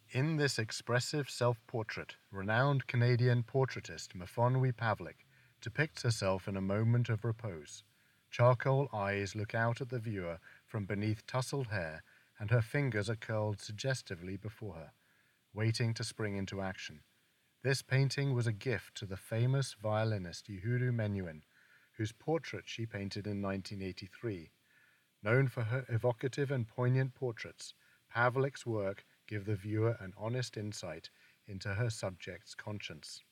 In this expressive self-portrait, renowned Canadian portraitist Mfonwi Pavlik depicts herself in a moment of repose. Charcoal eyes look out at the viewer from beneath tousled hair, and her fingers are curled suggestively before her, waiting to spring into action. This painting was a gift to the famous violinist Uhuru Menuhin, whose portrait she painted in 1983. Known for her evocative and poignant portraits, Pavlik's work give the viewer an honest insight into her subject's conscience.